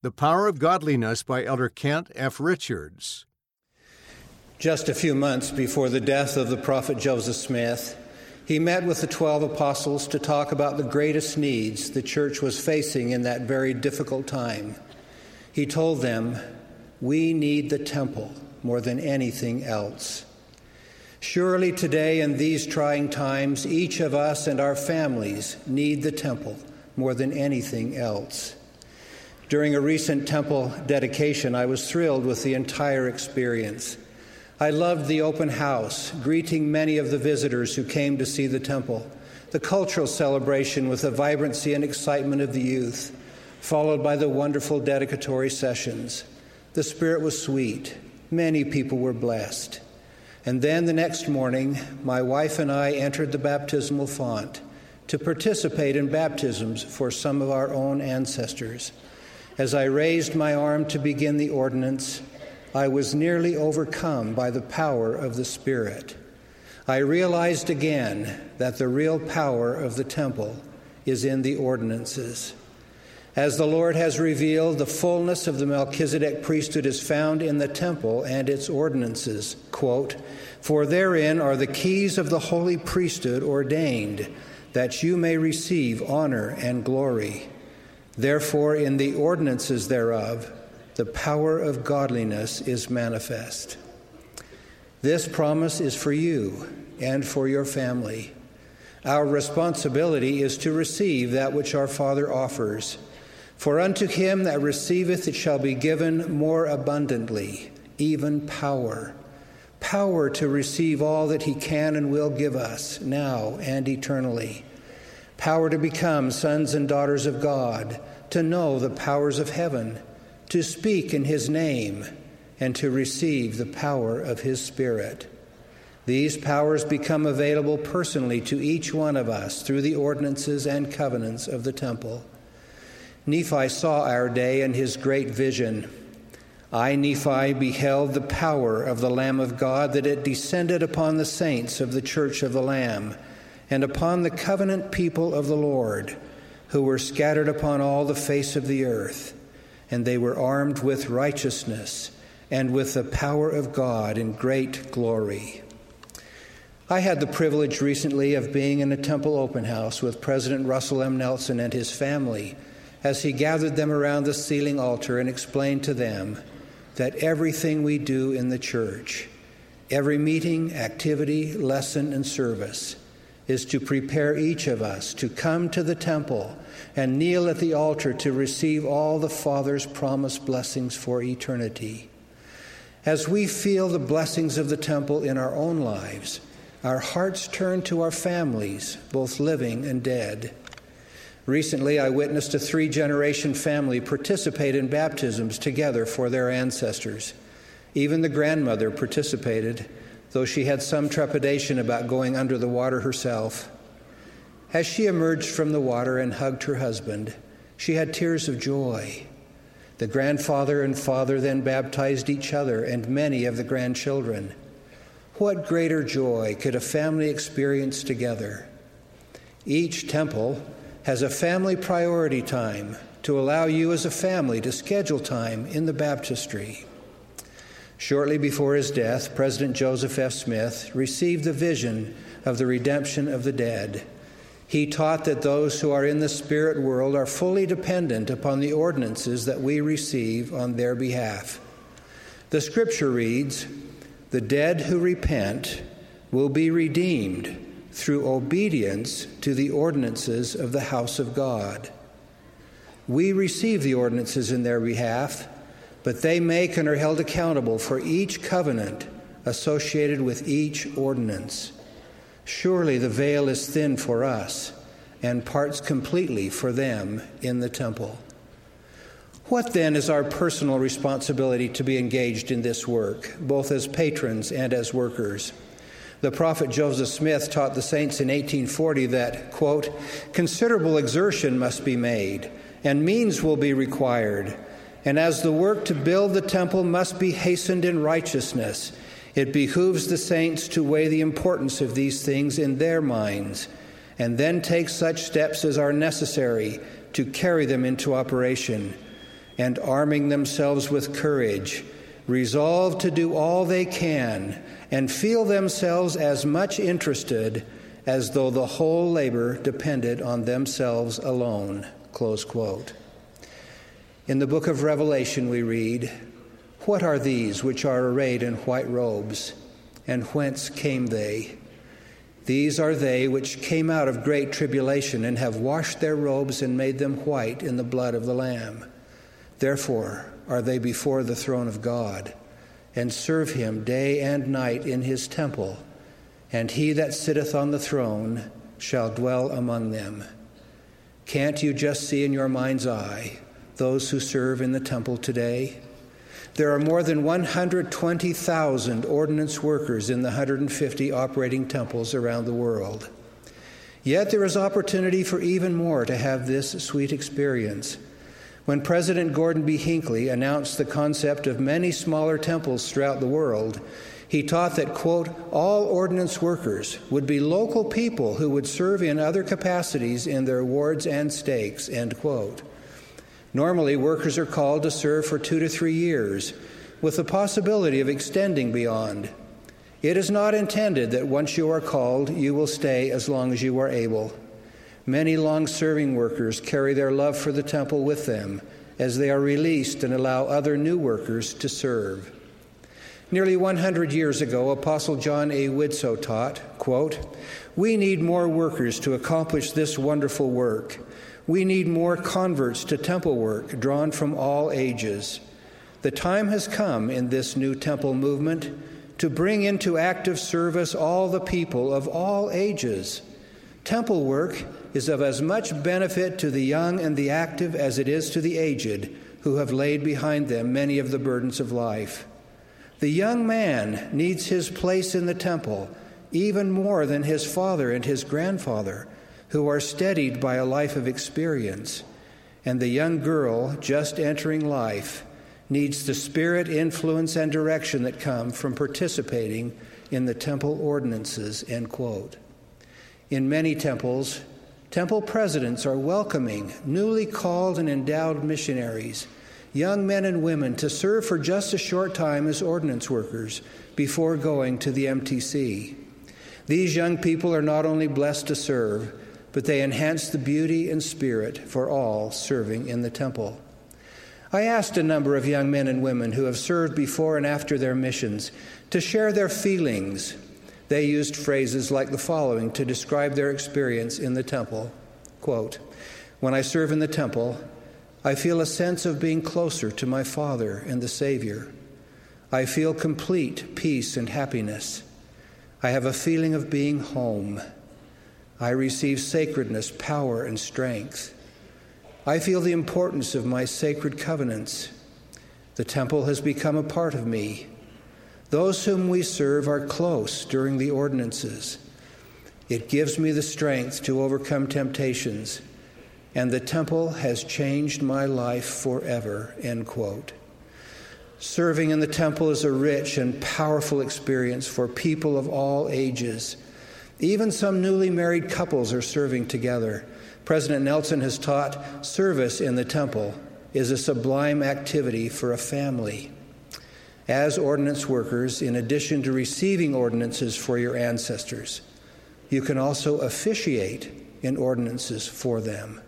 The Power of Godliness by Elder Kent F. Richards. Just a few months before the death of the prophet Joseph Smith, he met with the 12 apostles to talk about the greatest needs the church was facing in that very difficult time. He told them, "We need the temple more than anything else." Surely today in these trying times, each of us and our families need the temple more than anything else. During a recent temple dedication, I was thrilled with the entire experience. I loved the open house, greeting many of the visitors who came to see the temple, the cultural celebration with the vibrancy and excitement of the youth, followed by the wonderful dedicatory sessions. The spirit was sweet. Many people were blessed. And then the next morning, my wife and I entered the baptismal font to participate in baptisms for some of our own ancestors. As I raised my arm to begin the ordinance, I was nearly overcome by the power of the Spirit. I realized again that the real power of the temple is in the ordinances. As the Lord has revealed, the fullness of the Melchizedek priesthood is found in the temple and its ordinances. Quote, "For therein are the keys of the holy priesthood ordained, that you may receive honor and glory. Therefore, in the ordinances thereof, the power of godliness is manifest." This promise is for you and for your family. Our responsibility is to receive that which our Father offers. For unto him that receiveth it shall be given more abundantly, even power. Power to receive all that he can and will give us, now and eternally. Power to become sons and daughters of God, to know the powers of heaven, to speak in his name, and to receive the power of his Spirit. These powers become available personally to each one of us through the ordinances and covenants of the temple. Nephi saw our day in his great vision. I, Nephi, beheld the power of the Lamb of God, that it descended upon the saints of the church of the Lamb, and upon the covenant people of the Lord, who were scattered upon all the face of the earth. And they were armed with righteousness and with the power of God in great glory. I had the privilege recently of being in a temple open house with President Russell M. Nelson and his family as he gathered them around the ceiling altar and explained to them that everything we do in the church, every meeting, activity, lesson, and service, is to prepare each of us to come to the temple and kneel at the altar to receive all the Father's promised blessings for eternity. As we feel the blessings of the temple in our own lives, our hearts turn to our families, both living and dead. Recently, I witnessed a 3-generation family participate in baptisms together for their ancestors. Even the grandmother participated, though she had some trepidation about going under the water herself. As she emerged from the water and hugged her husband, she had tears of joy. The grandfather and father then baptized each other and many of the grandchildren. What greater joy could a family experience together? Each temple has a family priority time to allow you as a family to schedule time in the baptistry. Shortly before his death, President Joseph F. Smith received the vision of the redemption of the dead. He taught that those who are in the spirit world are fully dependent upon the ordinances that we receive on their behalf. The scripture reads, "The dead who repent will be redeemed through obedience to the ordinances of the house of God." We receive the ordinances in their behalf, but they make and are held accountable for each covenant associated with each ordinance. Surely the veil is thin for us and parts completely for them in the temple. What then is our personal responsibility to be engaged in this work, both as patrons and as workers? The prophet Joseph Smith taught the saints in 1840 that, quote, "Considerable exertion must be made, and means will be required. And as the work to build the temple must be hastened in righteousness, it behooves the saints to weigh the importance of these things in their minds, and then take such steps as are necessary to carry them into operation. and arming themselves with courage, resolved to do all they can and feel themselves as much interested as though the whole labor depended on themselves alone." Close quote. In the book of Revelation we read, "What are these which are arrayed in white robes? And whence came they? These are they which came out of great tribulation and have washed their robes and made them white in the blood of the Lamb. Therefore are they before the throne of God, and serve him day and night in his temple, and he that sitteth on the throne shall dwell among them." Can't you just see in your mind's eye those who serve in the temple today? There are more than 120,000 ordinance workers in the 150 operating temples around the world. Yet there is opportunity for even more to have this sweet experience. When President Gordon B. Hinckley announced the concept of many smaller temples throughout the world, he taught that, quote, "all ordinance workers would be local people who would serve in other capacities in their wards and stakes," end quote. Normally, workers are called to serve for 2 to 3 years, with the possibility of extending beyond. It is not intended that once you are called, you will stay as long as you are able. Many long-serving workers carry their love for the temple with them as they are released and allow other new workers to serve. Nearly 100 years ago, Apostle John A. Widtsoe taught, quote, "We need more workers to accomplish this wonderful work. We need more converts to temple work drawn from all ages. The time has come in this new temple movement to bring into active service all the people of all ages. Temple work is of as much benefit to the young and the active as it is to the aged, who have laid behind them many of the burdens of life. The young man needs his place in the temple even more than his father and his grandfather, who are steadied by a life of experience. And the young girl just entering life needs the spirit, influence, and direction that come from participating in the temple ordinances," end quote. In many temples, temple presidents are welcoming newly called and endowed missionaries, young men and women, to serve for just a short time as ordinance workers before going to the MTC. These young people are not only blessed to serve, but they enhance the beauty and spirit for all serving in the temple. I asked a number of young men and women who have served before and after their missions to share their feelings. They used phrases like the following to describe their experience in the temple. Quote, "When I serve in the temple, I feel a sense of being closer to my Father and the Savior. I feel complete peace and happiness. I have a feeling of being home. I receive sacredness, power, and strength. I feel the importance of my sacred covenants. The temple has become a part of me. Those whom we serve are close during the ordinances. It gives me the strength to overcome temptations, and the temple has changed my life forever," end quote. Serving in the temple is a rich and powerful experience for people of all ages. Even some newly married couples are serving together. President Nelson has taught service in the temple is a sublime activity for a family. As ordinance workers, in addition to receiving ordinances for your ancestors, you can also officiate in ordinances for them.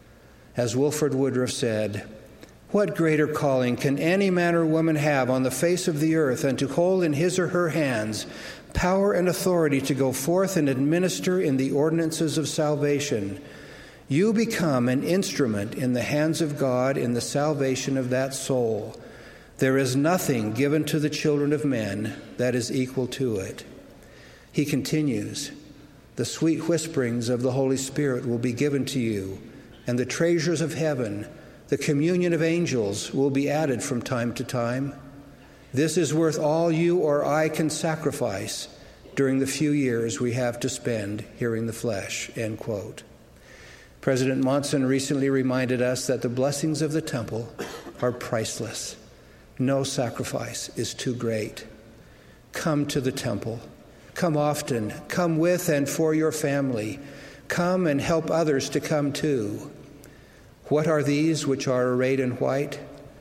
As Wilford Woodruff said, "What greater calling can any man or woman have on the face of the earth than to hold in his or her hands power and authority to go forth and administer in the ordinances of salvation? You become an instrument in the hands of God in the salvation of that soul. There is nothing given to the children of men that is equal to it." He continues, "The sweet whisperings of the Holy Spirit will be given to you, and the treasures of heaven, the communion of angels, will be added from time to time. This is worth all you or I can sacrifice during the few years we have to spend here in the flesh," end quote. President Monson recently reminded us that the blessings of the temple are priceless. No sacrifice is too great. Come to the temple. Come often. Come with and for your family. Come and help others to come too. What are these which are arrayed in white?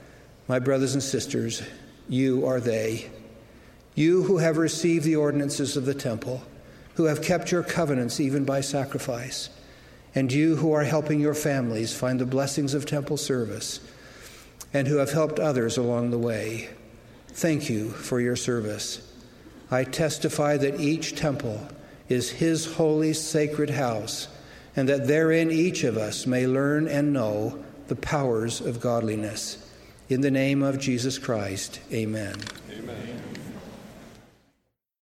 My brothers and sisters, you are they. You who have received the ordinances of the temple, who have kept your covenants even by sacrifice, and you who are helping your families find the blessings of temple service, and who have helped others along the way. Thank you for your service. I testify that each temple is his holy, sacred house, and that therein each of us may learn and know the powers of godliness. In the name of Jesus Christ, amen. Amen.